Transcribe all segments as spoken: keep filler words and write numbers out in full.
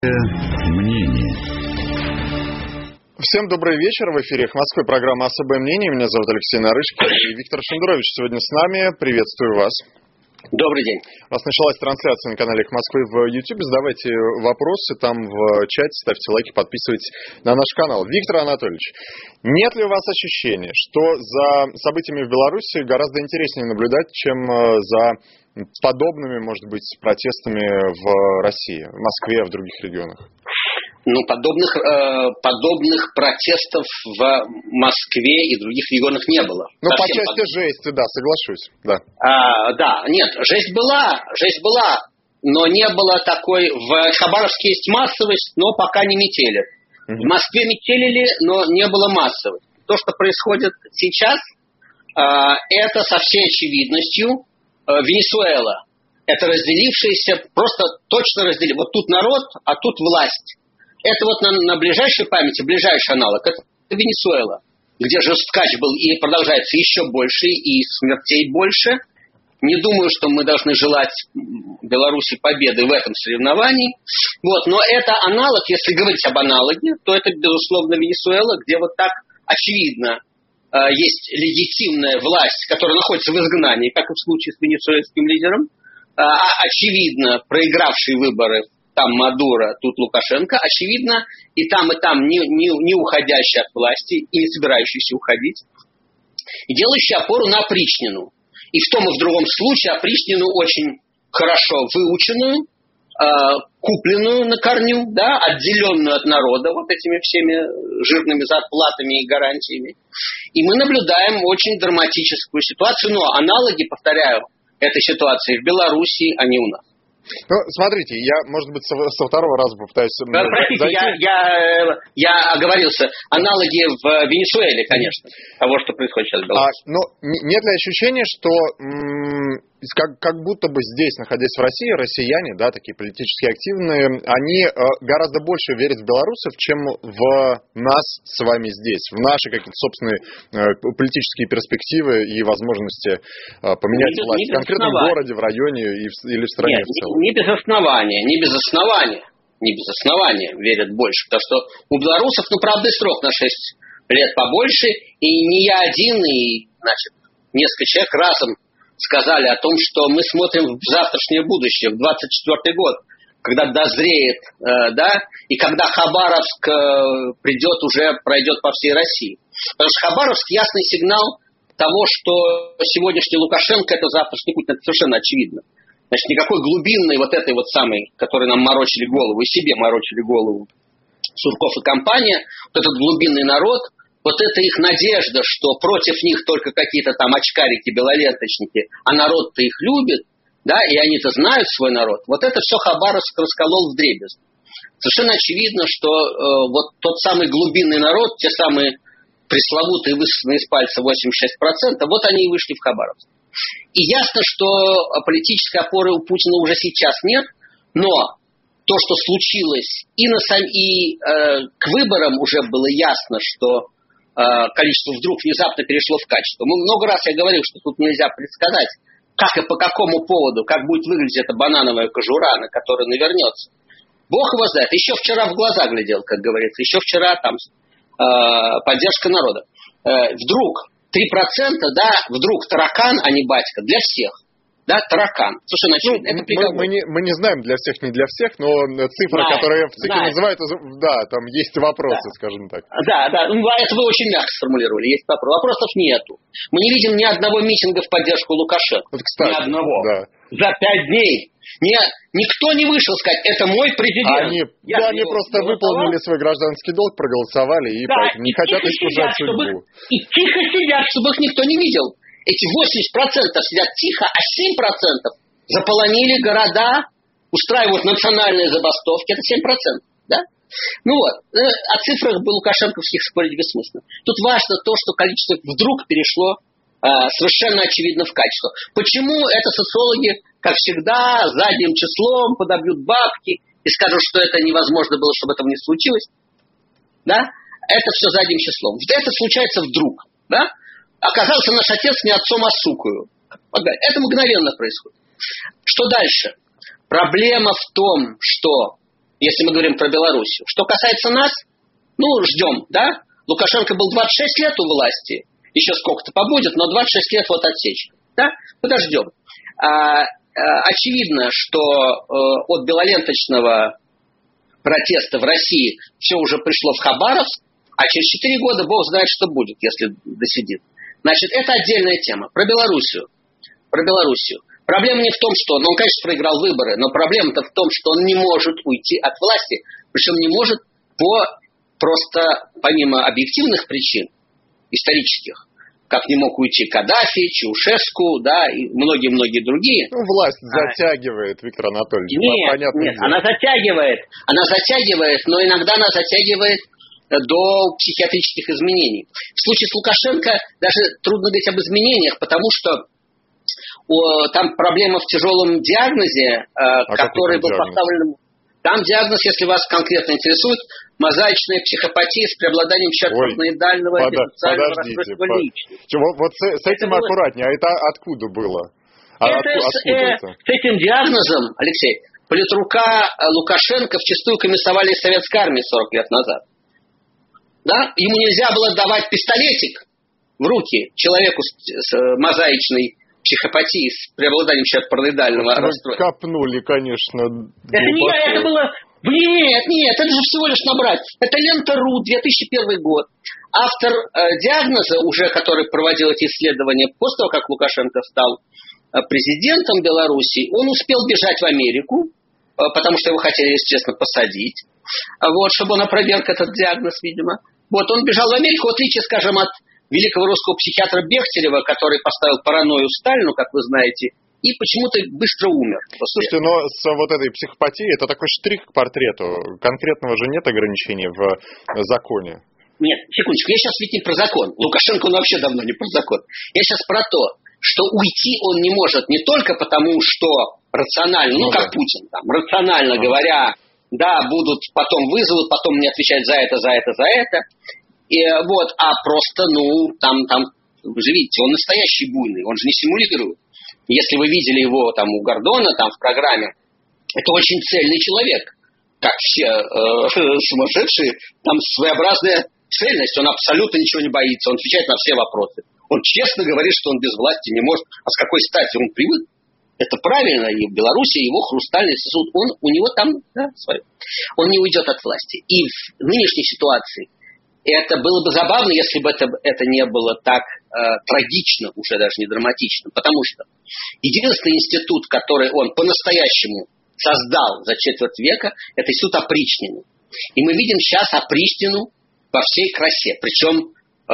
Мнение. Всем добрый вечер. В эфире «Эхо Москвы» программа «Особое мнение». Меня зовут Алексей Нарышкин. И Виктор Шендерович сегодня с нами. Приветствую вас. Добрый день. У нас началась трансляция на канале «Эхо Москвы» в YouTube. Задавайте вопросы там в чате, ставьте лайки, подписывайтесь на наш канал. Виктор Анатольевич, нет ли у вас ощущения, что за событиями в Беларуси гораздо интереснее наблюдать, чем за подобными, может быть, протестами в России, в Москве, в других регионах? Ну, подобных, э, подобных протестов в Москве и других регионах не было. Ну, по части под... жести, да, соглашусь. Да. А, да, нет, жесть была, жесть была, но не было такой... В Хабаровске есть массовость, но пока не метели. Угу. В Москве метелили, но не было массовости. То, что происходит сейчас, э, это со всей очевидностью э, Венесуэла. Это разделившиеся, просто точно разделили. Вот тут народ, а тут власть. Это вот на, на ближайшей памяти, ближайший аналог, это Венесуэла, где жесткач был и продолжается еще больше, и смертей больше. Не думаю, что мы должны желать Беларуси победы в этом соревновании. Вот, но это аналог, если говорить об аналоге, то это, безусловно, Венесуэла, где вот так очевидно э, есть легитимная власть, которая находится в изгнании, как и в случае с венесуэльским лидером, э, очевидно проигравший выборы. Там Мадуро, тут Лукашенко, очевидно, и там, и там не, не, не уходящий от власти, и не собирающийся уходить, и делающий опору на опричнину. И в том и в другом случае опричнину очень хорошо выученную, э, купленную на корню, да, отделенную от народа вот этими всеми жирными зарплатами и гарантиями. И мы наблюдаем очень драматическую ситуацию, но аналоги, повторяю, этой ситуации в Белоруссии, а не у нас. Ну, смотрите, я, может быть, со, со второго раза попытаюсь... Да, простите, я, я, я оговорился. Аналоги в Венесуэле, конечно, того, что происходит сейчас в Беларуси. А, но нет ли ощущения, что м- как, как будто бы здесь, находясь в России, россияне, да, такие политически активные, они э, гораздо больше верят в белорусов, чем в нас с вами здесь, в наши какие-то собственные э, политические перспективы и возможности э, поменять не, власть не в конкретном городе, в районе и в, или в стране Нет, в целом. Не, не без основания, не без основания, не без основания верят больше, потому что у белорусов, ну, правда, и срок на шесть лет побольше, и не я один, и, значит, несколько человек разом сказали о том, что мы смотрим в завтрашнее будущее, в двадцать четвёртый год, когда дозреет, э, да, и когда Хабаровск э, придет уже, пройдет по всей России. Потому что Хабаровск ясный сигнал того, что сегодняшний Лукашенко – это завтрашний путь, это совершенно очевидно. Значит, никакой глубинной вот этой вот самой, которой нам морочили голову, и себе морочили голову Сурков и компания, вот этот глубинный народ, вот это их надежда, что против них только какие-то там очкарики, белоленточники, а народ-то их любит, да, и они-то знают свой народ. Вот это все Хабаровск расколол вдребезги. Совершенно очевидно, что э, вот тот самый глубинный народ, те самые пресловутые, высосанные из пальца восемьдесят шесть процентов, вот они и вышли в Хабаровск. И ясно, что политической опоры у Путина уже сейчас нет, но то, что случилось, и, на сам, и э, к выборам уже было ясно, что количество вдруг внезапно перешло в качество. Много раз я говорил, что тут нельзя предсказать, как и по какому поводу, как будет выглядеть эта банановая кожура, на которой навернется. Бог его знает. Еще вчера в глаза глядел, как говорится. Еще вчера там э, поддержка народа. Э, вдруг три процента, да, вдруг таракан, а не батька, для всех. Да, таракан. Совершенно очевидно. Ну, это мы, мы, не, мы не знаем для всех, не для всех, но цифры, знаем, которые в ЦИКе знаем. называют, да, там есть вопросы, да. Скажем так. Да, да, ну, это вы очень мягко сформулировали, есть вопросы. Вопросов нету. Мы не видим ни одного митинга в поддержку Лукашенко. Вот, кстати, ни одного. Да. За пять дней. Не, никто не вышел сказать, это мой президент. Они, да, они просто выполнили свой гражданский долг, проголосовали и да, поэтому не хотят искушать судьбу. И тихо сидят, чтобы их никто не видел. Эти восемьдесят процентов сидят тихо, а семь процентов заполонили города, устраивают национальные забастовки. Это семь процентов, да? Ну вот, о цифрах лукашенковских спорить бессмысленно. Тут важно то, что количество вдруг перешло э, совершенно очевидно в качество. Почему это социологи, как всегда, задним числом подобьют бабки и скажут, что это невозможно было, чтобы этого не случилось? Да? Это все задним числом. Это случается вдруг, да? Оказался наш отец не отцом, а сукою. Это мгновенно происходит. Что дальше? Проблема в том, что если мы говорим про Белоруссию. Что касается нас, ну, ждем, да? Лукашенко был двадцать шесть лет у власти, еще сколько-то побудет, но двадцать шесть лет вот отсечка, да? Подождем. А, а, очевидно, что а, от белоленточного протеста в России все уже пришло в Хабаровск, а через четыре года Бог знает, что будет, если досидит. Значит, это отдельная тема. Про Белоруссию. Про Белоруссию. Проблема не в том, что... Ну, он, конечно, проиграл выборы, но проблема-то в том, что он не может уйти от власти. Причем не может по... Просто помимо объективных причин, исторических, как не мог уйти Каддафи, Чаушеску, да, и многие-многие другие. Ну, власть затягивает, а... Виктор Анатольевич. Нет, нет, дело. она затягивает. Она затягивает, но иногда она затягивает до психиатрических изменений. В случае с Лукашенко даже трудно говорить об изменениях, потому что о, там проблема в тяжелом диагнозе, а который был диагноз? поставлен... Там диагноз, если вас конкретно интересует, мозаичная психопатия с преобладанием черт параноидального и диссоциального расстройства личности. Вот, вот с, с этим это аккуратнее. Было... А это откуда было? А это, от, с, э, это? с этим диагнозом, Алексей, политрука Лукашенко вчастую комиссовали из советской армии сорок лет назад. Да? Ему нельзя было давать пистолетик в руки человеку с, с мозаичной психопатии, с преобладанием черт параноидального расстройства. Копнули, конечно. Это не я, это было... Нет, нет, это же всего лишь набрать. Это Лента.ру, две тысячи первый год. Автор э, диагноза, уже который проводил эти исследования после того, как Лукашенко стал э, президентом Беларуси, он успел бежать в Америку, э, потому что его хотели, естественно, посадить. Вот, чтобы он опроверг этот диагноз, видимо. Вот, он бежал в Америку, в отличие, скажем, от великого русского психиатра Бехтерева, который поставил паранойю Сталину, как вы знаете, и почему-то быстро умер. Слушайте, но с вот этой психопатией это такой штрих к портрету. Конкретного же нет ограничений в законе. Нет, секундочку, я сейчас ведь не про закон. Лукашенко, он вообще давно не про закон. Я сейчас про то, что уйти он не может не только потому, что рационально, ну, ну как да. Путин, там, рационально ну. говоря, да, будут, потом вызовут, потом мне отвечать за это, за это, за это. И, вот, а просто, ну, там, там, вы же видите, он настоящий буйный, он же не симулирует. Если вы видели его там у Гордона, там в программе, это очень цельный человек. Как все э, сумасшедшие, там своеобразная цельность, он абсолютно ничего не боится, он отвечает на все вопросы. Он честно говорит, что он без власти не может. А с какой стати он привык? Это правильно, и в Беларуси его хрустальный сосуд, он, у него там, да, свое. Он не уйдет от власти. И в нынешней ситуации это было бы забавно, если бы это, это не было так э, трагично, уже даже не драматично. Потому что единственный институт, который он по-настоящему создал за четверть века, это институт опричнины. И мы видим сейчас опричнину во всей красе. Причем э,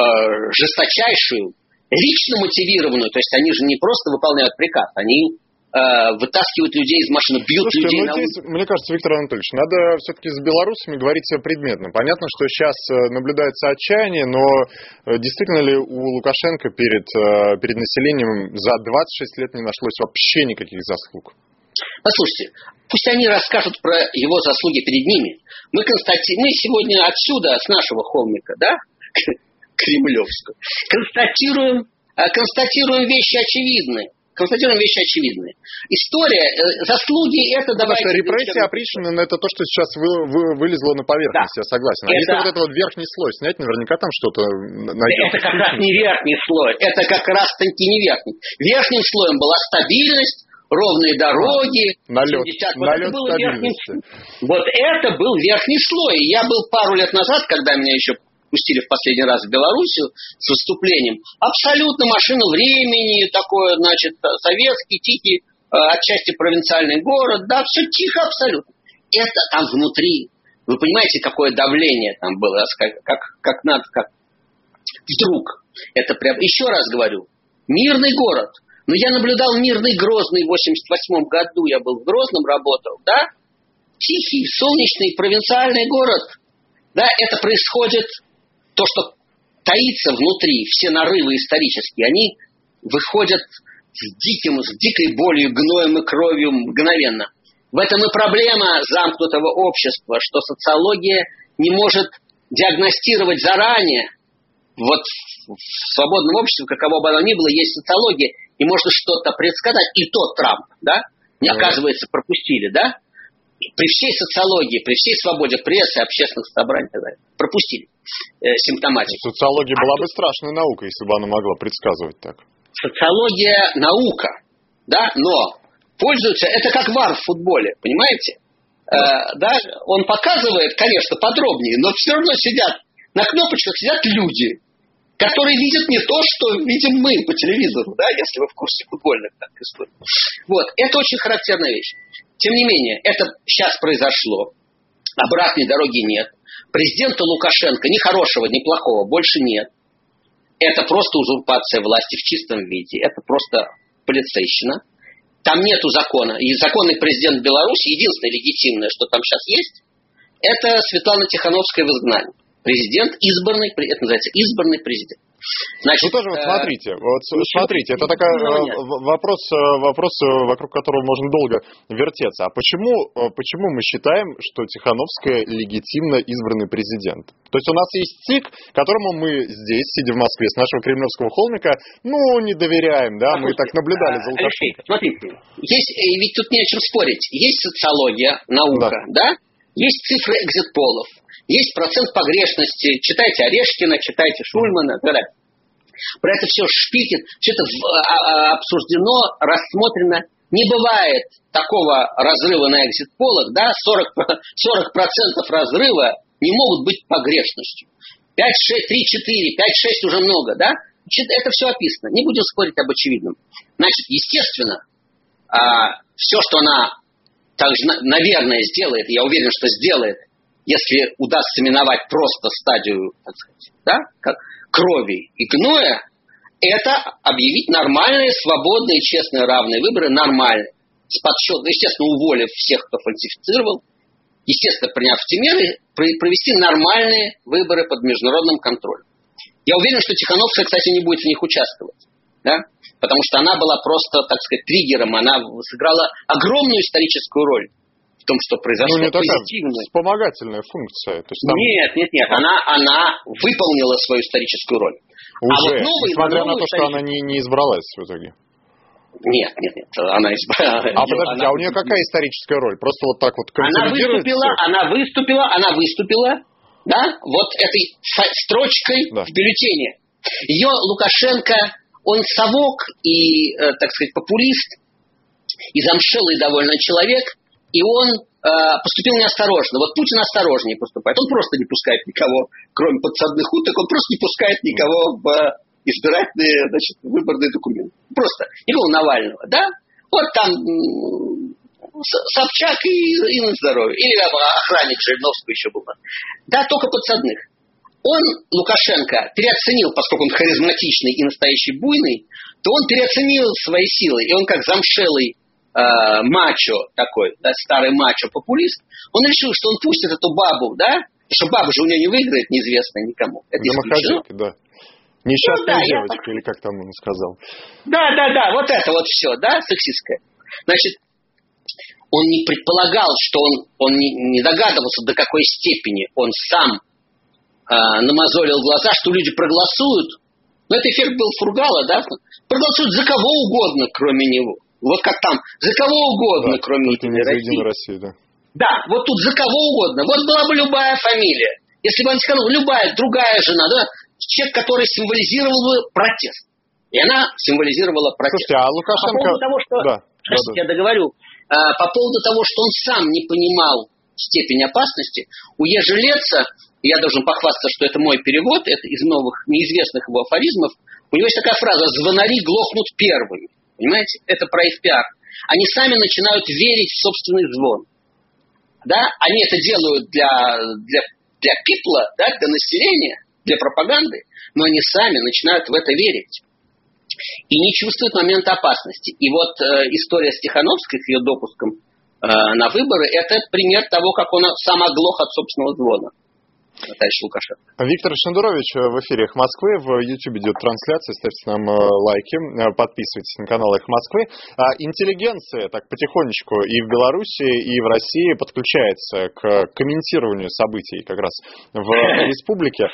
жесточайшую, лично мотивированную. То есть они же не просто выполняют приказ, они... вытаскивают людей из машины, бьют Слушайте, людей ну, на здесь, мне кажется, Виктор Анатольевич, надо все-таки с белорусами говорить предметно. Понятно, что сейчас наблюдается отчаяние, но действительно ли у Лукашенко перед, перед населением за двадцать шесть лет не нашлось вообще никаких заслуг? Послушайте, пусть они расскажут про его заслуги перед ними. Мы, констати... Мы сегодня отсюда, с нашего холмика, да, Кремлевского, констатируем, констатируем вещи очевидные. Констатируем вещи очевидные. История, э, заслуги, это давайте... Потому что репрессия опричнина, это то, что сейчас вы, вы, вылезло на поверхность, да. Я согласен. А это... если вот это вот верхний слой снять, наверняка там что-то найдется. Это как раз не верхний слой, это как раз-таки не верхний. Верхним слоем была стабильность, ровные дороги. Налет, семьдесят, вот налет это стабильности. Верхний, вот это был верхний слой. Я был пару лет назад, когда меня еще... пустили в последний раз в Белоруссию с выступлением. Абсолютно машина времени, такой, значит, советский, тихий, отчасти провинциальный город, да, все тихо абсолютно. Это там внутри. Вы понимаете, какое давление там было, как, как, как надо, как вдруг. Это прям, еще раз говорю, мирный город. Но я наблюдал мирный Грозный в восемьдесят восьмом году, я был в Грозном, работал, да? Тихий, солнечный, провинциальный город. Да, это происходит... То, что таится внутри, все нарывы исторические, они выходят с диким, с дикой болью, гноем и кровью мгновенно. В этом и проблема замкнутого общества, что социология не может диагностировать заранее. Вот в свободном обществе, каково бы оно ни было, есть социология, и можно что-то предсказать. И тот Трамп, да, не оказывается, пропустили, да? при всей социологии, при всей свободе прессы, общественных собраний и так далее, пропустили э, симптоматику. Социология а была то... бы страшной наукой, если бы она могла предсказывать так. Социология наука, да, но пользуется, это как вар в футболе, понимаете? Э, да, он показывает, конечно, подробнее, но все равно сидят, на кнопочках сидят люди, которые видят не то, что видим мы по телевизору, да, если вы в курсе футбольных так, историй. Вот, это очень характерная вещь. Тем не менее, это сейчас произошло, обратной дороги нет. Президента Лукашенко ни хорошего, ни плохого больше нет. Это просто узурпация власти в чистом виде, это просто полицейщина. Там нету закона. И законный президент Беларуси, единственное легитимное, что там сейчас есть, это Светлана Тихановская в изгнании. Президент избранный, это называется избранный президент. Ну Значит, тоже вот смотрите, вот смотрите, это такой вопрос, вопрос, вокруг которого можно долго вертеться. А почему, почему мы считаем, что Тихановская легитимно избранный президент? То есть у нас есть ЦИК, которому мы здесь, сидя в Москве, с нашего кремлевского холмика, ну, не доверяем, да, мы так наблюдали за Лукашенко. Смотрите, есть, ведь тут не о чем спорить. Есть социология, наука, да? да? Есть цифры экзит-полов. Есть процент погрешности. Читайте Орешкина, читайте Шульмана и так далее. Про это все шпикет, все это обсуждено, рассмотрено. Не бывает такого разрыва на экзит-полах, да, сорок процентов разрыва не могут быть погрешностью. пять, шесть, три, четыре, пять, шесть уже много, да? Это все описано. Не будем спорить об очевидном. Значит, естественно, все, что она также, наверное, сделает, я уверен, что сделает, если удастся миновать просто стадию, так сказать, да, как крови и гноя, это объявить нормальные, свободные, честные, равные выборы, нормальные, с подсчетом, естественно, уволив всех, кто фальсифицировал, естественно, приняв те меры, провести нормальные выборы под международным контролем. Я уверен, что Тихановская, кстати, не будет в них участвовать, да, потому что она была просто, так сказать, триггером, она сыграла огромную историческую роль в том, что произошло. Ну, не такая вспомогательная функция. То есть там... Нет, нет, нет. Она, она выполнила свою историческую роль. Уже, а вот новый, несмотря новый на то, что она не, не избралась в итоге. Нет, нет, нет. Она избралась. А подождите, а у нее какая историческая роль? Просто вот так вот консолидируется? Она выступила, она выступила, она выступила, да, вот этой строчкой да. в бюллетене. Ее Лукашенко, он совок и, э, так сказать, популист, и замшелый довольно человек, и он э, поступил неосторожно. Вот Путин осторожнее поступает. Он просто не пускает никого, кроме подсадных уток, он просто не пускает никого в избирательные, значит, выборные документы. Просто. Или у Навального, да? Вот там Собчак и, и на здоровье. Или охранник Жириновского еще был. Да, только подсадных. Он, Лукашенко, переоценил, поскольку он харизматичный и настоящий буйный, то он переоценил свои силы. И он как замшелый э, мачо такой, да, старый мачо-популист, он решил, что он пустит эту бабу, да, потому что баба же у нее не выиграет, неизвестно никому. Это домохозяйка, да. Несчастная ну, да, девочка, так... или как там он сказал. Да, да, да, вот это вот все, да, сексистское. Значит, он не предполагал, что он, он не, не догадывался, до какой степени он сам э, намазолил глаза, что люди проголосуют. Но это эффект был Фургала, да? Проголосуют за кого угодно, кроме него. Вот как там, за кого угодно, да, кроме Единой России. России да. да, вот тут за кого угодно. Вот была бы любая фамилия. Если бы он сказал, любая другая жена, да, человек, который символизировал бы протест. И она символизировала протест. Слушайте, а Лукашенко... По поводу того, что... Да, Простите, да, да. я договорю. По поводу того, что он сам не понимал степень опасности, у Ежелеца, я должен похвастаться, что это мой перевод, это из новых, неизвестных его афоризмов, у него есть такая фраза «звонари глохнут первыми». Понимаете? Это про их пиар. Они сами начинают верить в собственный звон. Да? Они это делают для, для, для пипла, да? Для населения, для пропаганды, но они сами начинают в это верить. И не чувствуют момента опасности. И вот э, история с Тихановской, с ее допуском э, на выборы, это пример того, как он сам оглох от собственного звона. Товарищ Лукашенко. Виктор Шендерович в эфире «Эхо Москвы». В YouTube идет трансляция. Ставьте нам лайки, подписывайтесь на канал «Эхо Москвы». Интеллигенция так потихонечку и в Беларуси, и в России подключается к комментированию событий как раз в республике.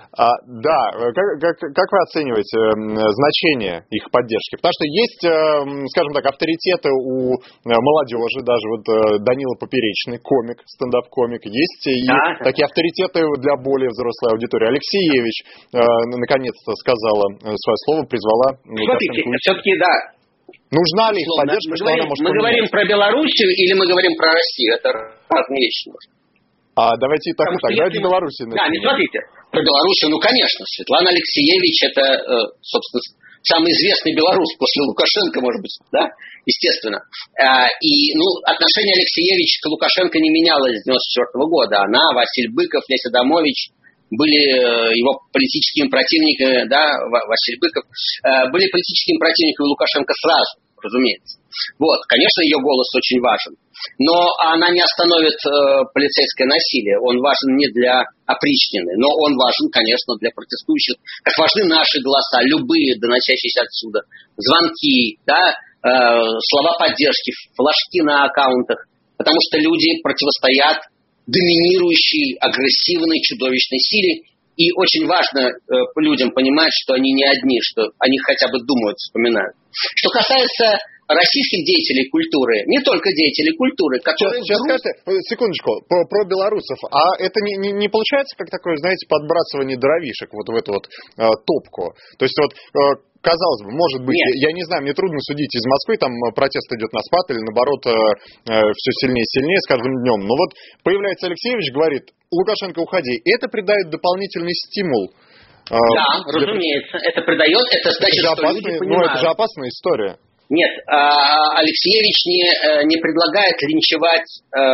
А, да, как, как, как вы оцениваете э, значение их поддержки? Потому что есть, э, скажем так, авторитеты у молодежи, даже вот э, Данила Поперечный, комик, стендап-комик, есть и да. такие авторитеты для более взрослой аудитории. Алексеевич э, наконец-то сказала свое слово, призвала Смотрите, Лукашенко. все-таки, да. Нужна ли их Условно, поддержка, мы что говорим, она может Мы поменять? говорим про Белоруссию или мы говорим про Россию? Это разные вещи. А давайте и так, и так. Давайте если... Беларуси. Да, не смотрите. Про Белоруссию, ну, конечно. Светлана Алексеевич – это, собственно, самый известный белорус после Лукашенко, может быть, да? Естественно. И, ну, отношение Алексеевич к Лукашенко не менялось с девяносто четвёртого года. Она, Василий Быков, Лесь Адамович были его политическими противниками, да, Василий Быков, были политическими противниками Лукашенко сразу, разумеется. Вот, конечно, ее голос очень важен. Но она не остановит э, полицейское насилие. Он важен не для опричнины, но он важен, конечно, для протестующих. Как важны наши голоса, любые, доносящиеся отсюда. Звонки, да, э, слова поддержки, флажки на аккаунтах. Потому что люди противостоят доминирующей, агрессивной, чудовищной силе. И очень важно э, людям понимать, что они не одни, что они хотя бы думают, вспоминают. Что касается российских деятелей культуры, не только деятелей культуры, которые... Сейчас, вдруг... скажите, секундочку, про, про белорусов. А это не, не, не получается как такое, знаете, подбрасывание дровишек вот в эту вот э, топку? То есть вот... Э, казалось бы, может быть, я, я не знаю, мне трудно судить из Москвы, там протест идет на спад или наоборот э, э, все сильнее и сильнее с каждым днем. Но вот появляется Алексеевич, говорит, Лукашенко, уходи. И это придает дополнительный стимул. Э, да, для... разумеется. Это придает, это значит, это что опасный, люди ну, понимают. это же опасная история. Нет, Алексеевич не, не предлагает линчевать,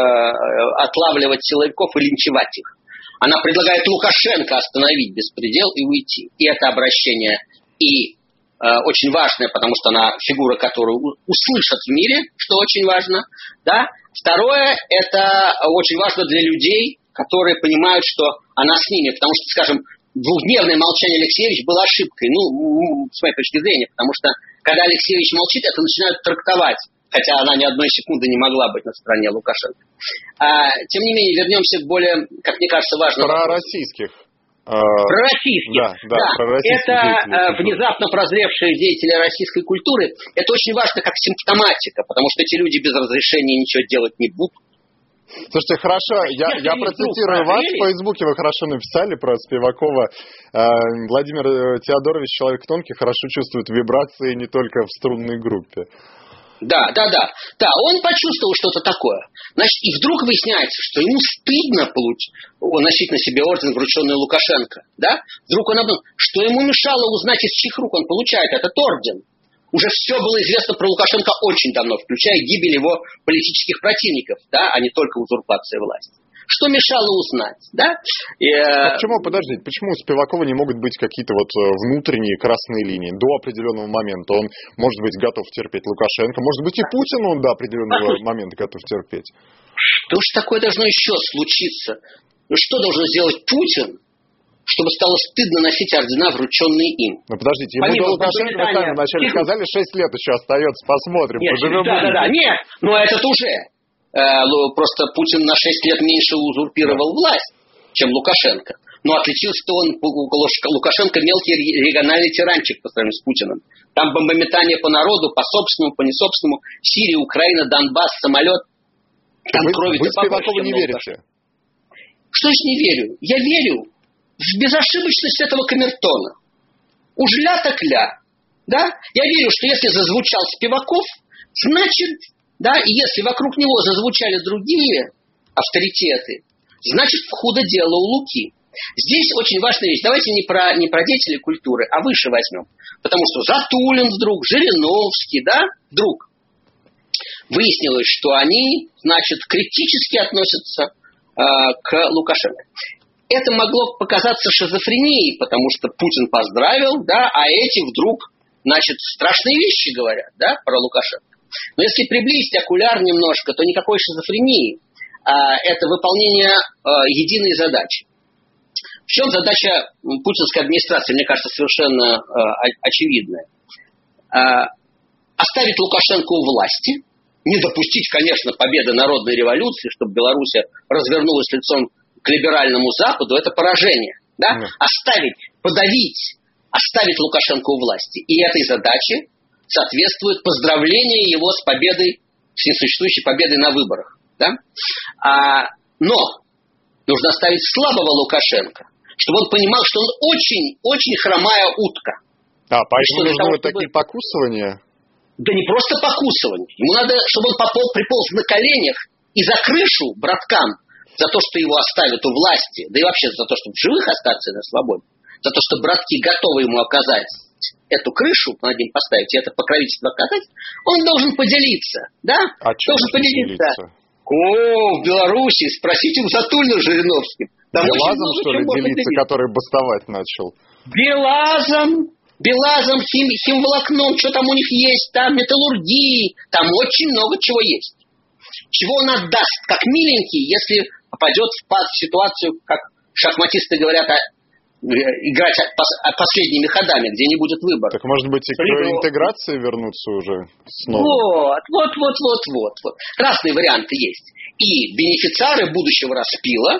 отлавливать силовиков и линчевать их. Она предлагает Лукашенко остановить беспредел и уйти. И это обращение и очень важное, потому что она фигура, которую услышат в мире, что очень важно. Да? Второе, это очень важно для людей, которые понимают, что она с ними. Потому что, скажем, двухдневное молчание Алексеевич было ошибкой, ну, с моей точки зрения, потому что когда Алексеевич молчит, это начинают трактовать, хотя она ни одной секунды не могла быть на стороне Лукашенко. А, тем не менее, вернемся к более, как мне кажется, важному Про вопросу. российских. Про российских. Да, да, да. Про российских это деятелей. внезапно прозревшие деятели российской культуры. Это очень важно как симптоматика, потому что эти люди без разрешения ничего делать не будут. Слушайте, хорошо, я, я процитирую вас. В Фейсбуке вы хорошо написали про Спивакова. Владимир Теодорович, человек тонкий, хорошо чувствует вибрации не только в струнной группе. Да, да, да. Да, он почувствовал что-то такое. Значит, и вдруг выясняется, что ему стыдно получить, носить на себе орден, врученный Лукашенко. Да? Вдруг он обнаружил, что ему мешало узнать, из чьих рук он получает этот орден. Уже все было известно про Лукашенко очень давно, включая гибель его политических противников, да, а не только узурпация власти. Что мешало узнать, да? И, а почему, подождите, почему у Спивакова не могут быть какие-то вот внутренние красные линии? До определенного момента он, может быть, готов терпеть Лукашенко, может быть, и Путин он до определенного а момента готов терпеть. Что ж такое должно еще случиться? Ну, что должен сделать Путин, чтобы стало стыдно носить ордена, врученные им? Ну, подождите, ему Помимо до Лукашенко, вы сами вначале сказали, шесть лет еще остается, посмотрим, нет, поживем. Да, да, да, нет, но этот уже. Просто Путин на шесть лет меньше узурпировал власть, чем Лукашенко. Но отличился-то он, Лукашенко мелкий региональный тиранчик по сравнению с Путиным. Там бомбометание по народу, по собственному, по несобственному. Сирия, Украина, Донбасс, самолет. Там вы, крови-то вы Спивакову не верите? Что ж не верю? Я верю в безошибочность этого камертона. Уж ля так ля. Да? Я верю, что если зазвучал Спиваков, значит... Да, и если вокруг него зазвучали другие авторитеты, значит, худо дело у Луки. Здесь очень важная вещь. Давайте не про, не про деятелей культуры, а выше возьмем. Потому что Затулин вдруг, Жириновский, да, вдруг. Выяснилось, что они, значит, критически относятся э, к Лукашенко. Это могло показаться шизофренией, потому что Путин поздравил, да, а эти вдруг, значит, страшные вещи говорят, да, про Лукашенко. Но если приблизить окуляр немножко, то никакой шизофрении. А, это выполнение а, единой задачи. В чем задача путинской администрации, мне кажется, совершенно а, очевидная. А, оставить Лукашенко у власти, не допустить, конечно, победы народной революции, чтобы Беларусь развернулась лицом к либеральному Западу, это поражение. да? Mm. Оставить, подавить, оставить Лукашенко у власти. И этой задаче соответствует поздравление его с победой, с несуществующей победой на выборах. Да? А, но нужно оставить слабого Лукашенко, чтобы он понимал, что он очень-очень хромая утка. А, поэтому нужны вот такие покусывания? Да не просто покусывание. Ему надо, чтобы он попол, приполз на коленях и за крышу браткам за то, что его оставят у власти, да и вообще за то, чтобы в живых остаться на свободе, за то, что братки готовы ему оказать эту крышу, над ним поставить, и это покровительство оказать, он должен поделиться, да? А должен поделиться. делиться? О, в Беларуси, спросите у Затульна с Жириновским. Белазом, что ли, делиться, который бастовать начал? Белазом, Белазом, хим, химволокном, что там у них есть, там металлургии, там очень много чего есть. Чего он отдаст, как миленький, если попадет в, в ситуацию, как шахматисты говорят, а, играть последними ходами, где не будет выбора. Так может быть и к интеграции вернуться уже снова? Вот, вот, вот, вот, вот, вот. Разные варианты есть. И бенефициары будущего распила э,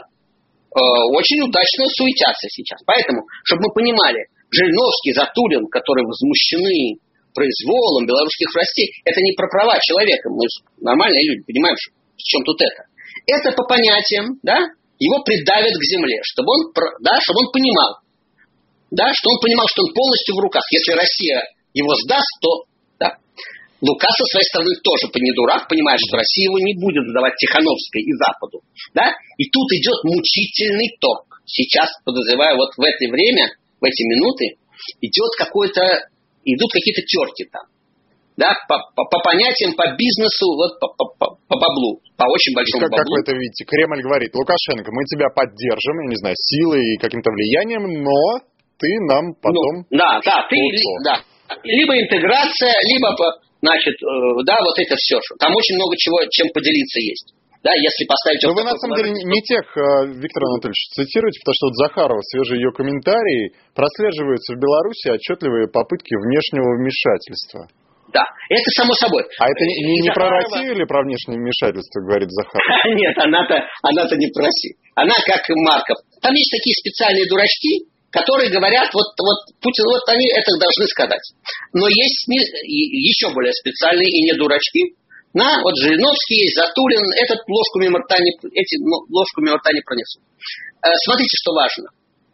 очень удачно суетятся сейчас. Поэтому, чтобы мы понимали, Жириновский, Затулин, которые возмущены произволом белорусских властей, это не про права человека. Мы нормальные люди, понимаем, в чем тут это. Это по понятиям, да, его придавят к земле, чтобы он, да, чтобы он понимал, да, что он понимал, что он полностью в руках. Если Россия его сдаст, то да. Лука со своей стороны тоже не дурак, понимает, что Россия его не будет сдавать Тихановской и Западу. Да? И тут идет мучительный торг. Сейчас, подозреваю, вот в это время, в эти минуты, идет какой-то, идут какие-то терки там. Да, по, по, по понятиям, по бизнесу, вот по, по, по, по баблу, по очень большому как, баблу. Как вы это видите? Кремль говорит: Лукашенко, мы тебя поддержим, я не знаю, силой и каким-то влиянием, но ты нам потом... Ну, да, да, ты, да. Либо интеграция, либо, значит, да, вот это все. Там очень много чего, чем поделиться есть. Да, если поставить... Но вы, на самом деле, не тех, Виктор Анатольевич, цитируете, потому что вот Захарова, свежие ее комментарии, прослеживаются в Беларуси отчетливые попытки внешнего вмешательства. Да, это само собой. А это не, не, не про Россию или про внешнее вмешательство, говорит Захарова? Нет, она-то, она-то не про Россию. Она как Марков. Там есть такие специальные дурачки, которые говорят, вот, вот Путин, вот они это должны сказать. Но есть еще более специальные и не дурачки. На, вот Жириновский есть, Затулин, этот ложку мимо рта не, эти ложку мимо рта не пронесут. Э, смотрите, что важно.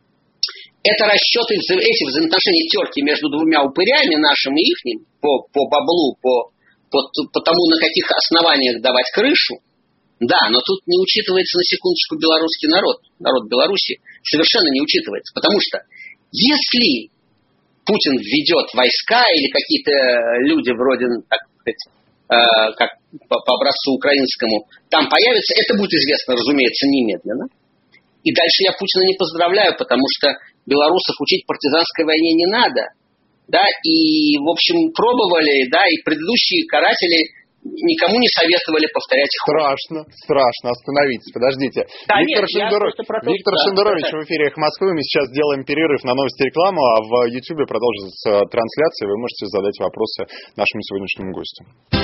Это расчеты, эти взаимоотношения, терки между двумя упырями, нашим и ихним, по, по баблу, по, по, по тому, на каких основаниях давать крышу. Да, но тут не учитывается, на секундочку, белорусский народ, народ Беларуси, совершенно не учитывается. Потому что если Путин введет войска или какие-то люди вроде, так сказать, э, как по, по образцу украинскому, там появятся, это будет известно, разумеется, немедленно. И дальше я Путина не поздравляю, потому что белорусов учить партизанской войне не надо. Да, и, в общем, пробовали, да, и предыдущие каратели никому не советовали повторять их. Страшно, страшно, остановитесь, подождите. Да, Виктор, нет, Шендеро... Виктор да, Шендерович да, да. в эфире «Эхо Москвы». Мы сейчас делаем перерыв на новости и рекламу, а в Ютьюбе продолжится трансляция. Вы можете задать вопросы нашему сегодняшнему гостю.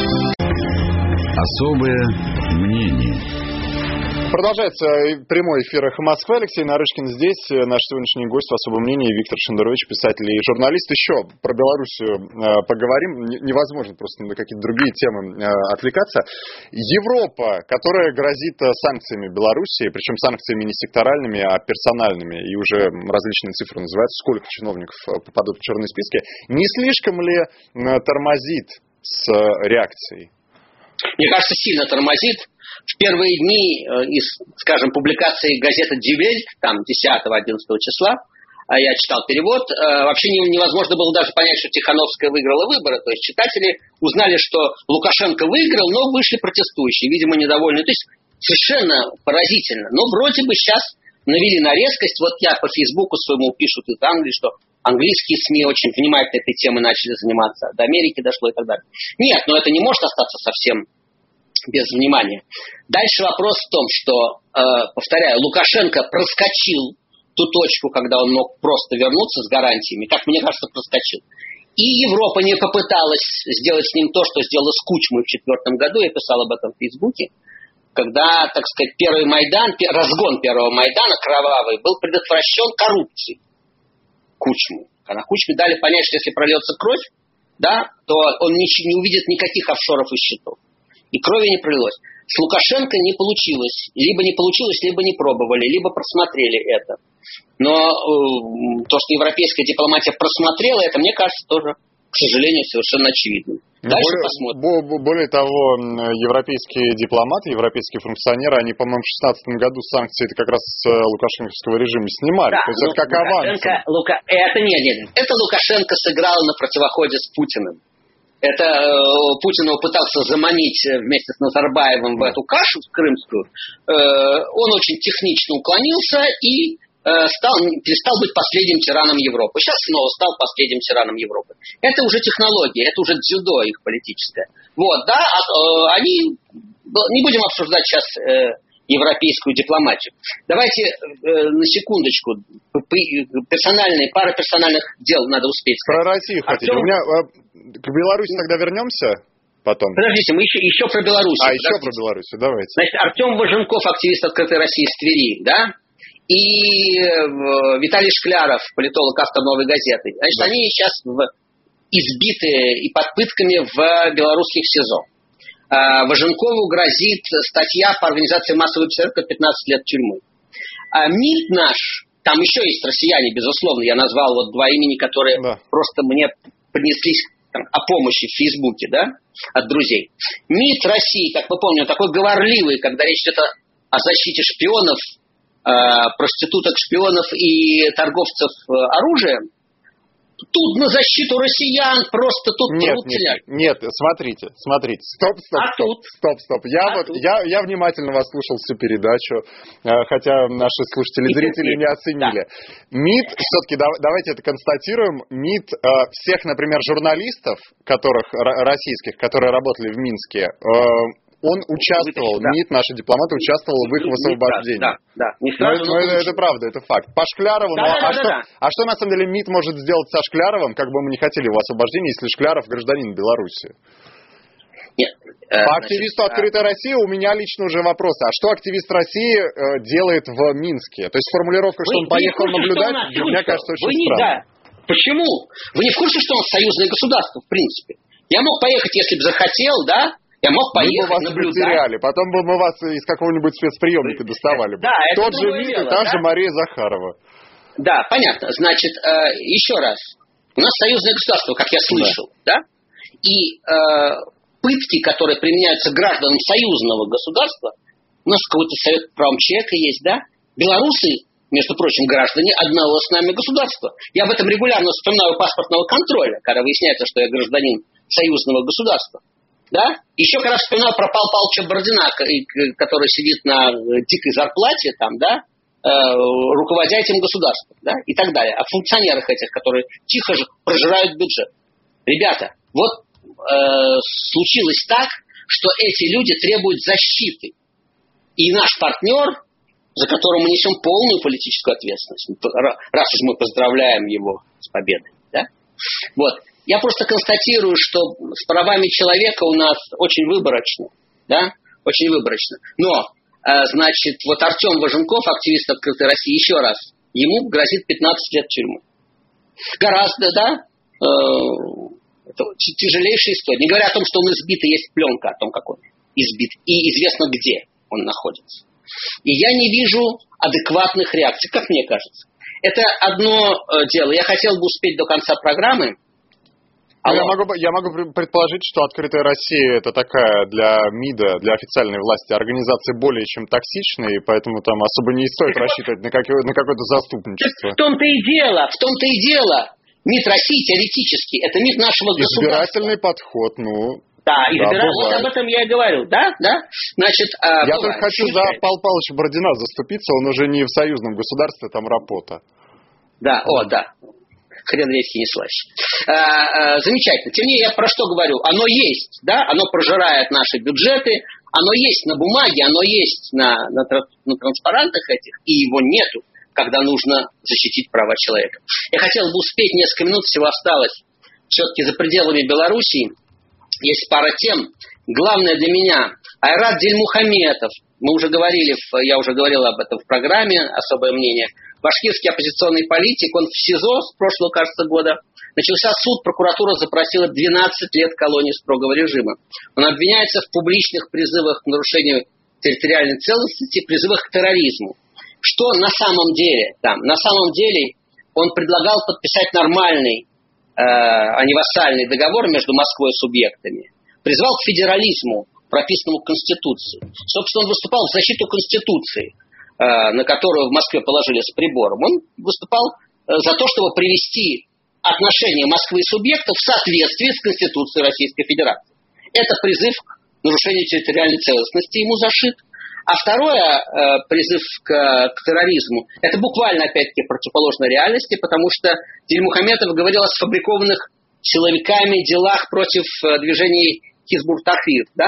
Особое мнение. Продолжается прямой эфир «Эхо Москвы». Алексей Нарышкин здесь. Наш сегодняшний гость в особом мнении Виктор Шендерович, писатель и журналист. Еще про Белоруссию поговорим. Невозможно просто на какие-то другие темы отвлекаться. Европа, которая грозит санкциями Белоруссии, причем санкциями не секторальными, а персональными, и уже различные цифры называются, сколько чиновников попадут в черные списки, не слишком ли тормозит с реакцией? Мне кажется, сильно тормозит. В первые дни из, скажем, публикации газеты «Die Welt», там десятого-одиннадцатого числа, я читал перевод, вообще невозможно было даже понять, что Тихановская выиграла выборы. То есть читатели узнали, что Лукашенко выиграл, но вышли протестующие, видимо, недовольные. То есть совершенно поразительно. Но вроде бы сейчас навели на резкость. Вот я по Фейсбуку своему пишут из Англии, что английские СМИ очень внимательно этой темой начали заниматься. До Америки дошло и так далее. Нет, но это не может остаться совсем без внимания. Дальше вопрос в том, что, э, повторяю, Лукашенко проскочил ту точку, когда он мог просто вернуться с гарантиями, как мне кажется, проскочил. И Европа не попыталась сделать с ним то, что сделала с Кучмой в четвертом году, я писал об этом в Фейсбуке. когда, так сказать, первый Майдан, разгон первого Майдана, кровавый, был предотвращен коррупцией Кучмы. Когда Кучме дали понять, что если прольется кровь, да, то он не, не увидит никаких офшоров и счетов. И крови не пролилось. С Лукашенко не получилось. Либо не получилось, либо не пробовали, либо просмотрели это. Но э, то, что европейская дипломатия просмотрела, это, мне кажется, тоже, к сожалению, совершенно очевидно. Дальше более, посмотрим. Более того, европейские дипломаты, европейские функционеры, они, по-моему, в шестнадцатом году санкции как раз с лукашенковского режима снимали. Да, то есть это как аванс. Лука... Это нет, нет, нет. Это Лукашенко сыграл на противоходе с Путиным. Это э, Путин его пытался заманить вместе с Назарбаевым в эту кашу крымскую. Э, он очень технично уклонился и э, стал, перестал быть последним тираном Европы. Сейчас снова стал последним тираном Европы. Это уже технология, это уже дзюдо их политическое. Вот, да, а, э, они... Не будем обсуждать сейчас э, европейскую дипломатию. Давайте э, на секундочку. Персональные, пара персональных дел надо успеть сказать. Про Россию хотите? Артем... У меня... К Беларуси тогда вернемся потом? Подождите, мы еще, еще про Беларусь. А, еще про Беларусь, давайте. Значит, Артем Важенков, активист «Открытой России» из Твери, да? И э, Виталий Шкляров, политолог, автор «Новой газеты». Значит, да. Они сейчас в, избиты и под пытками в белорусских СИЗО. А, Важенкову грозит статья по организации массовых беспорядков пятнадцать лет тюрьмы. А МИД наш, там еще есть россияне, безусловно, я назвал вот два имени, которые да. просто мне принеслись о помощи в Фейсбуке, да, от друзей. МИД России, как мы помним, такой говорливый, когда речь идет о защите шпионов, э, проституток, шпионов и торговцев э, оружием. Тут на защиту россиян просто тут нет, нет, нет, смотрите, смотрите, стоп, стоп, а стоп, тут? стоп, стоп. Я а вот, тут? я, я внимательно вас слушал всю передачу, хотя наши слушатели, зрители не оценили. Да. МИД, все-таки давайте это констатируем, МИД всех, например, журналистов, которых российских, которые работали в Минске, он участвовал, да. МИД, наши дипломаты участвовал в их высвобождении. Да, да. Не сразу, но, но это, это правда, это факт. По Шклярову, да, ну, да, а, да, что, да. а что на самом деле МИД может сделать со Шкляровым, как бы мы не хотели его освобождения, если Шкляров гражданин Беларуси? Нет, э, По активисту значит, «Открытой а... России» у меня лично уже вопрос. А что активист России э, делает в Минске? То есть формулировка, что вы, он поехал наблюдать, мне кажется, очень вы странно. Не, да. Почему? Вы не в курсе, что он союзное государство, в принципе? Я мог поехать, если бы захотел, да? Я мог поехать, мы бы вас наблюдать. потеряли, потом бы мы вас из какого-нибудь спецприемника доставали бы. Да, Тот же МИД и та да? же Мария Захарова. Да, понятно. Значит, э, еще раз. У нас союзное государство, как я слышал, да? да? И э, пытки, которые применяются гражданам союзного государства, у нас какой-то совет по правам человека есть, да? Белорусы, между прочим, граждане одного с нами государства. Я об этом регулярно вспоминаю паспортного контроля, когда выясняется, что я гражданин союзного государства. Да? Еще когда вспоминаю про Павла Павловича Бородина, который сидит на дикой зарплате, там, да, э, руководя этим государством, да, и так далее. О функционерах этих, которые тихо же прожирают бюджет. Ребята, вот э, случилось так, что эти люди требуют защиты. И наш партнер, за которого мы несем полную политическую ответственность, раз уж мы поздравляем его с победой, да, вот. Я просто констатирую, что с правами человека у нас очень выборочно, да, очень выборочно. Но, э, значит, вот Артем Важенков, активист «Открытой России», еще раз, ему грозит пятнадцать лет тюрьмы. Гораздо, да, э, это тяжелейшая история. Не говоря о том, что он избит, и есть пленка о том, как он избит, и известно, где он находится. И я не вижу адекватных реакций, как мне кажется. Это одно э, дело. Я хотел бы успеть до конца программы. Я могу, я могу предположить, что «Открытая Россия» — это такая для МИДа, для официальной власти организация более чем токсичная, и поэтому там особо не стоит рассчитывать на, как, на какое-то заступничество. В том-то и дело, в том-то и дело. МИД России теоретически — это МИД нашего государства. Избирательный подход, ну... Да, избирательный, да, вот об этом я и говорил, да, да. Значит, а, я только хочу за Павла Павловича Бородина заступиться, он уже не в союзном государстве, там рапота. Да, о, да. Хрен редьки не слаще. А, а, замечательно. Тем не менее, я про что говорю? Оно есть, да, оно прожирает наши бюджеты, оно есть на бумаге, оно есть на, на, на транспарантах этих, и его нету, когда нужно защитить права человека. Я хотел бы успеть, несколько минут всего осталось, все-таки за пределами Белоруссии, есть пара тем. Главное для меня Айрат Дильмухаметов. Мы уже говорили, я уже говорил об этом в программе «Особое мнение». Башкирский оппозиционный политик, он в СИЗО с прошлого, кажется, года. Начался суд, прокуратура запросила двенадцать лет колонии строгого режима. Он обвиняется в публичных призывах к нарушению территориальной целостности, призывах к терроризму. Что на самом деле там? На самом деле он предлагал подписать нормальный, э, а не вассальный договор между Москвой и субъектами. Призвал к федерализму, прописанному в Конституции. Собственно, он выступал в защиту Конституции, э, на которую в Москве положили с прибором. Он выступал э, за то, чтобы привести отношения Москвы и субъектов в соответствии с Конституцией Российской Федерации. Это призыв к нарушению территориальной целостности ему зашит. А второе, э, призыв к, к терроризму, это буквально, опять-таки, противоположной реальности, потому что Дильмухаметов говорил о сфабрикованных силовиками делах против э, движений Хизбут-Тахрир, да?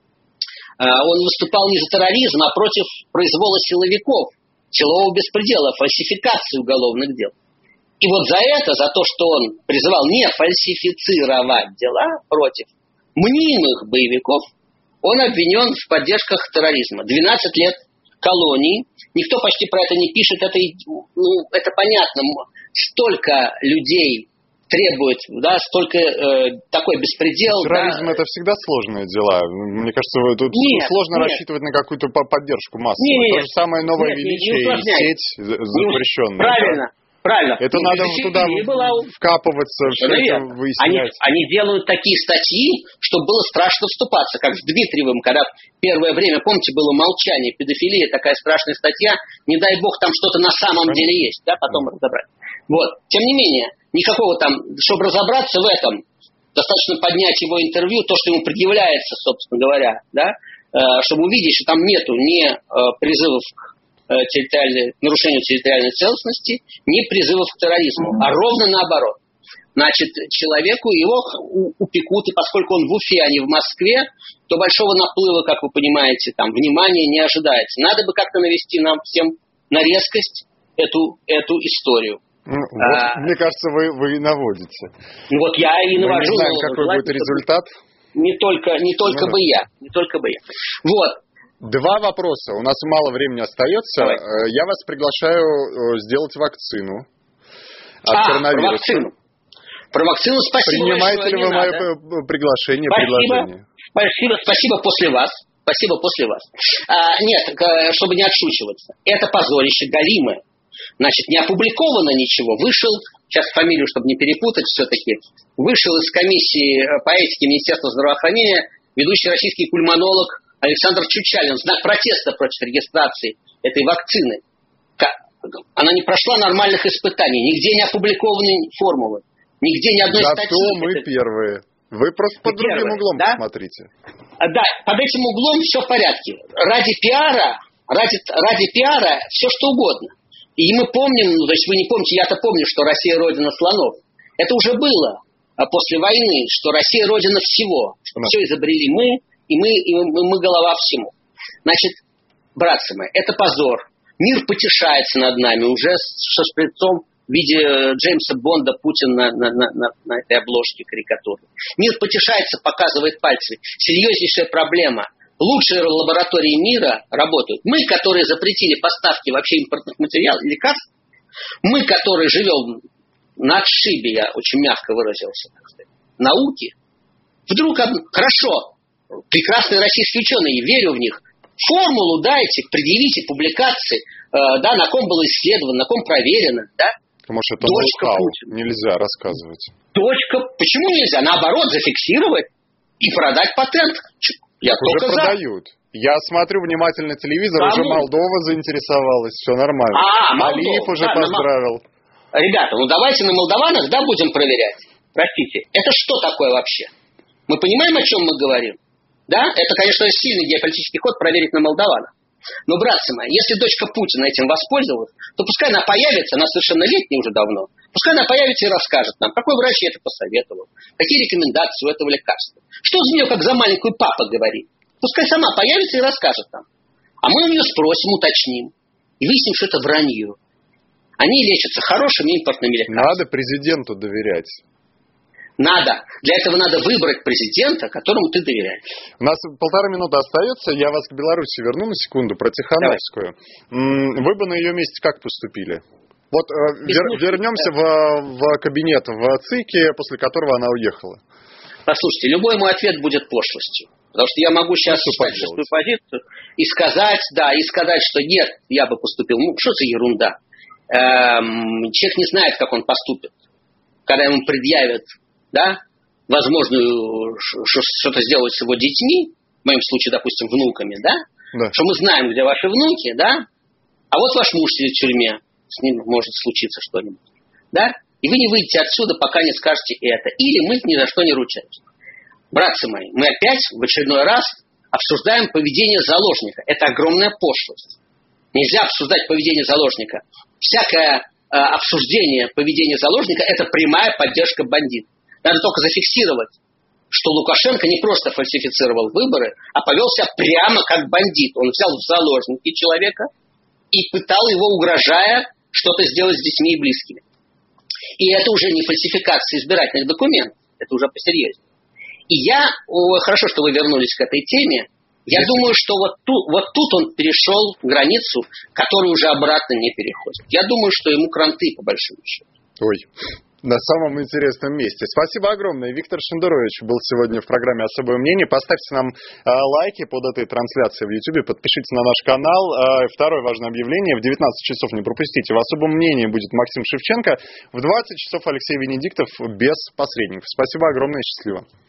Э, он выступал не за терроризм, а против произвола силовиков, силового беспредела, фальсификации уголовных дел. И вот за это, за то, что он призывал не фальсифицировать дела против мнимых боевиков, он обвинен в поддержках терроризма. двенадцать лет колонии. Никто почти про это не пишет. Это, ну, это понятно. Столько людей требует, да, столько э, такой беспредел. Терроризм да. Это всегда сложные дела. Мне кажется, тут нет, сложно нет. рассчитывать на какую-то поддержку массовую. Нет, То же самое новое нет, величие не, не и сеть запрещенная. Правильно. Правильно. Это ну, надо туда была... вкапываться, все это выяснять. Они, они делают такие статьи, чтобы было страшно вступаться, как с Дмитриевым, когда первое время, помните, было молчание, педофилия, такая страшная статья, не дай бог там что-то на самом Понятно. деле есть, да, потом mm. разобрать. Вот. Тем не менее, никакого там, чтобы разобраться в этом, достаточно поднять его интервью, то, что ему предъявляется, собственно говоря, да, чтобы увидеть, что там нету ни призывов к территориальной, нарушению территориальной целостности, ни призывов к терроризму, а ровно наоборот. Значит, человеку его упекут, и поскольку он в Уфе, а не в Москве, то большого наплыва, как вы понимаете, там, внимания не ожидается. Надо бы как-то навести нам всем на резкость эту, эту историю. Ну, вот, а, мне кажется, вы, вы наводите. Вот я и навожу. Мы не знаем, какой будет результат. Не только, не только ну, бы я. Не только бы я. Вот. Два вопроса. У нас мало времени остается. Давай. Я вас приглашаю сделать вакцину от а, коронавируса. Про вакцину. Про вакцину спасибо. Принимаете большое, ли вы мое приглашение, спасибо, предложение? Спасибо, спасибо после вас. Спасибо после вас. А, нет, чтобы не отшучиваться. Это позорище галимое. Значит, не опубликовано ничего. Вышел, сейчас фамилию, чтобы не перепутать все-таки, вышел из комиссии по этике Министерства здравоохранения ведущий российский пульмонолог Александр Чучалин в знак протеста против регистрации этой вакцины. Она не прошла нормальных испытаний. Нигде не опубликованы формулы. Нигде ни одной Зато статьи. мы это... первые. Вы просто под другим первые, углом да? посмотрите. Да, под этим углом все в порядке. Ради пиара, ради, ради пиара все что угодно. И мы помним, ну, то есть вы не помните, я-то помню, что Россия родина слонов. Это уже было после войны, что Россия родина всего. Что все изобрели мы, и мы, и мы, мы голова всему. Значит, братцы мои, это позор. Мир потешается над нами уже со шприцом в виде Джеймса Бонда Путин на, на, на, на этой обложке карикатуры. Мир потешается, показывает пальцами. Серьезнейшая проблема. Лучшие лаборатории мира работают. Мы, которые запретили поставки вообще импортных материалов, лекарств, мы, которые живем на отшибе, я очень мягко выразился, так сказать, науки, вдруг, хорошо, прекрасные российские ученые, верю в них, формулу дайте, предъявите публикации, э, да, на ком было исследовано, на ком проверено, да. Потому что это ноу-хау, нельзя рассказывать. Точка. Почему нельзя? Наоборот, зафиксировать и продать патент. Я так уже продают. За. Я смотрю внимательно телевизор, Кому? Уже Молдова заинтересовалась, все нормально. А, Алиев Молдова, уже да, поздравил. На... Ребята, ну давайте на молдаванах, да, будем проверять. Простите, это что такое вообще? Мы понимаем, о чем мы говорим? Да? Это, конечно, сильный геополитический ход проверить на молдаванах. Но, братцы мои, если дочка Путина этим воспользовалась, то пускай она появится, она совершеннолетняя уже давно, пускай она появится и расскажет нам, какой врач ей это посоветовал, какие рекомендации у этого лекарства. Что за нее, как за маленькую папа говорит. Пускай сама появится и расскажет нам. А мы у нее спросим, уточним. И выясним, что это вранье. Они лечатся хорошими импортными лекарствами. Надо президенту доверять. Надо. Для этого надо выбрать президента, которому ты доверяешь. У нас полтора минуты остается. Я вас к Беларуси верну на секунду, про Тихановскую. Давай. Вы бы на ее месте как поступили? Вот вер, вернемся в, в кабинет в ЦИКе, после которого она уехала. Послушайте, любой мой ответ будет пошлостью. Потому что я могу сейчас читать шестую позицию и сказать, да, и сказать, что нет, я бы поступил. Ну, что за ерунда? Эм, человек не знает, как он поступит. Когда ему предъявят, да, возможную что-то сделать с его детьми, в моем случае, допустим, внуками, да, да, что мы знаем, где ваши внуки, да, а вот ваш муж сидит в тюрьме, с ним может случиться что-нибудь, да, и вы не выйдете отсюда, пока не скажете это. Или мы ни за что не ручаемся. Братцы мои, мы опять в очередной раз обсуждаем поведение заложника. Это огромная пошлость. Нельзя обсуждать поведение заложника. Всякое э, обсуждение поведения заложника – это прямая поддержка бандитов. Надо только зафиксировать, что Лукашенко не просто фальсифицировал выборы, а повел себя прямо как бандит. Он взял в заложники человека и пытал его, угрожая что-то сделать с детьми и близкими. И это уже не фальсификация избирательных документов. Это уже посерьезнее. И я, о, хорошо, что вы вернулись к этой теме, я Если... думаю, что вот тут, вот тут он перешел границу, которую уже обратно не переходит. Я думаю, что ему кранты, по большому счету. Ой, на самом интересном месте. Спасибо огромное. Виктор Шендерович был сегодня в программе «Особое мнение». Поставьте нам э, лайки под этой трансляцией в YouTube, подпишитесь на наш канал. Э, второе важное объявление. В девятнадцать часов не пропустите. В «Особом мнении» будет Максим Шевченко. В двадцать часов Алексей Венедиктов без посредников. Спасибо огромное и счастливо.